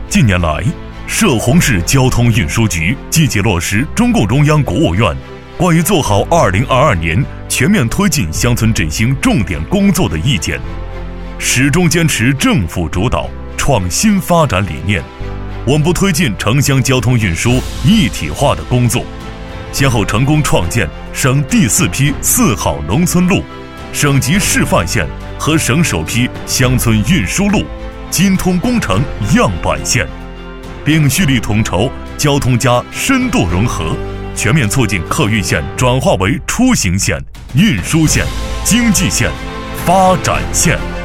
近年来，涉洪市交通运输局积极落实中共中央国务院关于做好2022年全面推进乡村振兴重点工作的意见，始终坚持政府主导、创新发展理念，稳步推进城乡交通运输一体化的工作，先后成功创建省第4批4号农村路、省级示范线和省首批乡村运输路精通工程样板线，并蓄力统筹交通深度融合，全面促进客运线转化为出行线、运输线、经济线、发展线。